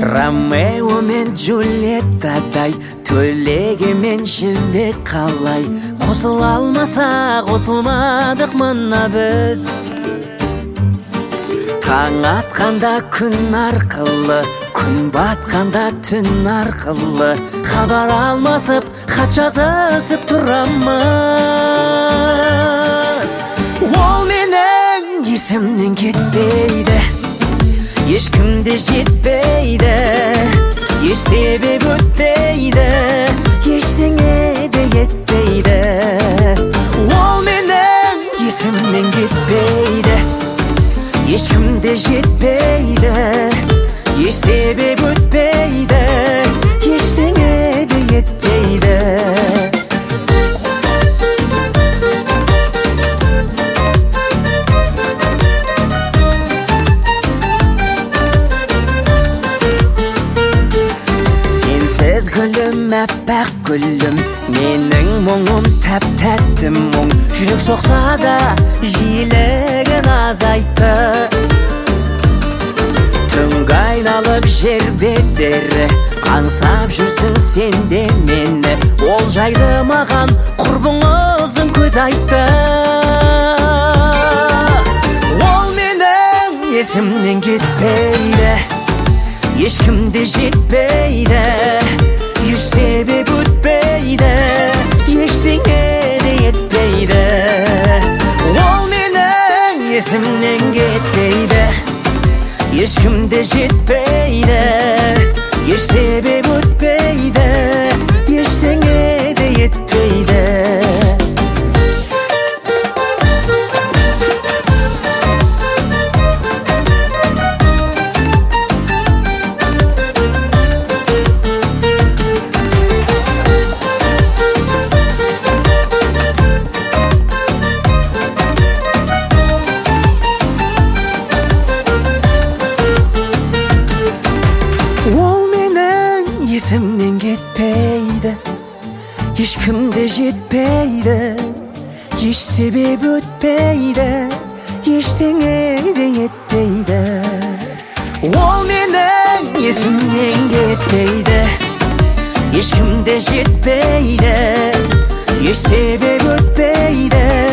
Ромео мен Джульеттадай төлеге мен жібек қалай қосыла алмаса қосылмадық мына біз. Таң атқанда күн арқылы, күн батқанда түн арқылы хабар алмасып, хат жазысып тұрамыз. Ол менің есімнен кетпейді, ешкімде жетпейді, еш себеп өтпейді, ештеңе де етпейді. Ол менің есімнен кетпейді, ешкімде жетпейді, еш себеп өтпейді, ештеңе де етпейді. Сенсіз гүлім, әппақ гүлім, менің мұңым тәп-тәтті мұң. Жүрек соқса да жиілігін азайтты. Түнгі айналып жер бедері, аңсап жүрсің сен де мені. Ол жайды маған құрбыңыздың көз айтты. Ол менің есімнен кетпейді, ешкімде жетпейді, еш себеп өтпейді, ештеңе де етпейді. Ол менің есімнен кетпейді, ешкімде жетпейді, еш себеп өтпейді, ештеңе де етпейді. Ол менің есімнен кетпейді, ешкімде жетпейді, еш себеп өтпейді, ештеңе де етпейді. Ол менің есімнен кетпейді, ешкімде жетпейді, еш себеп өтпейді,